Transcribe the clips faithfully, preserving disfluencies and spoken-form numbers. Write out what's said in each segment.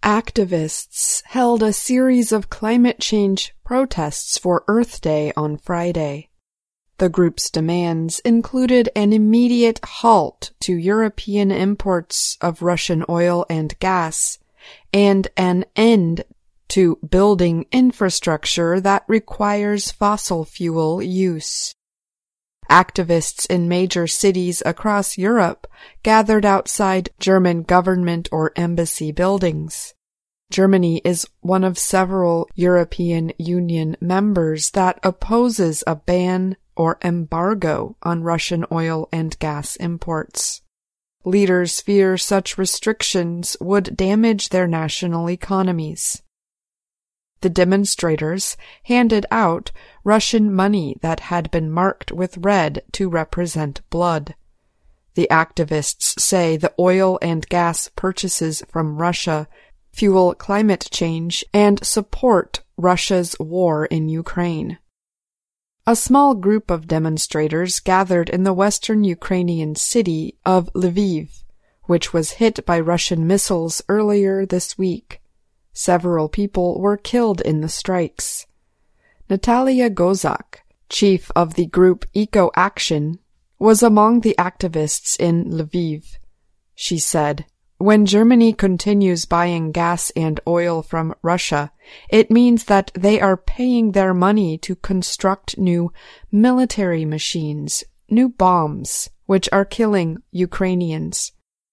Activists held a series of climate change protests for Earth Day on Friday. The group's demands included an immediate halt to European imports of Russian oil and gas, and an end to building infrastructure that requires fossil fuel use. Activists in major cities across Europe gathered outside German government or embassy buildings. Germany is one of several European Union members that opposes a ban or embargo on Russian oil and gas imports. Leaders fear such restrictions would damage their national economies. The demonstrators handed out Russian money that had been marked with red to represent blood. The activists say the oil and gas purchases from Russia fuel climate change and support Russia's war in Ukraine. A small group of demonstrators gathered in the western Ukrainian city of Lviv, which was hit by Russian missiles earlier this week. Several people were killed in the strikes. Natalia Gozak, chief of the group Eco Action, was among the activists in Lviv. She said, "When Germany continues buying gas and oil from Russia, it means that they are paying their money to construct new military machines, new bombs, which are killing Ukrainians."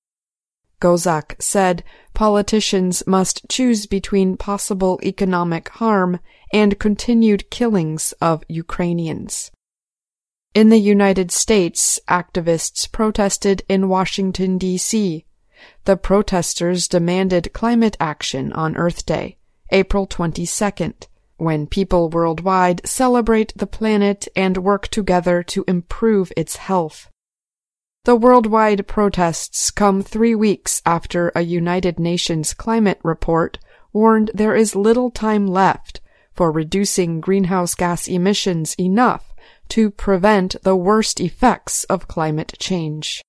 Gozak said politicians must choose between possible economic harm and continued killings of Ukrainians. In the United States, activists protested in Washington, D C The protesters demanded climate action on Earth Day, April twenty-second, when people worldwide celebrate the planet and work together to improve its health. The worldwide protests come three weeks after a United Nations climate report warned there is little time left for reducing greenhouse gas emissions enough to prevent the worst effects of climate change.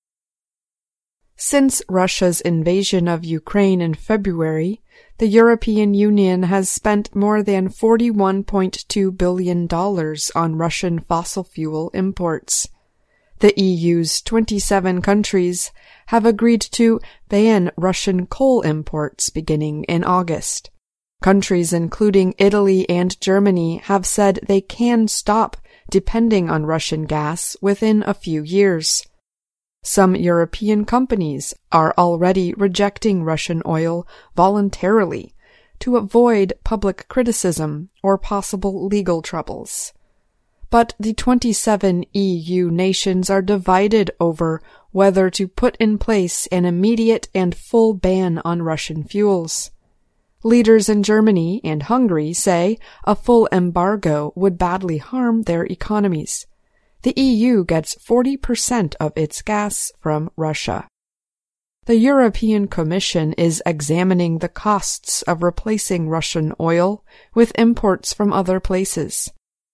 Since Russia's invasion of Ukraine in February, the European Union has spent more than forty-one point two billion dollars on Russian fossil fuel imports. The E U's twenty-seven countries have agreed to ban Russian coal imports beginning in August. Countries including Italy and Germany have said they can stop depending on Russian gas within a few years. Some European companies are already rejecting Russian oil voluntarily to avoid public criticism or possible legal troubles. But the twenty-seven E U nations are divided over whether to put in place an immediate and full ban on Russian fuels. Leaders in Germany and Hungary say a full embargo would badly harm their economies. The E U gets forty percent of its gas from Russia. The European Commission is examining the costs of replacing Russian oil with imports from other places.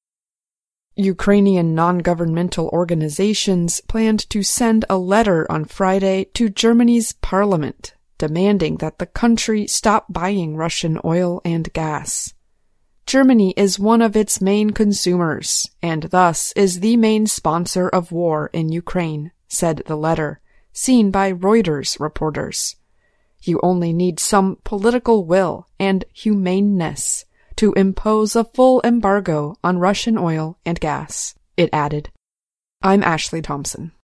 Ukrainian non-governmental organizations planned to send a letter on Friday to Germany's parliament, demanding that the country stop buying Russian oil and gas. Germany is one of its main consumers, and thus is the main sponsor of war in Ukraine, said the letter, seen by Reuters reporters. You only need some political will and humaneness to impose a full embargo on Russian oil and gas, it added. I'm Ashley Thompson.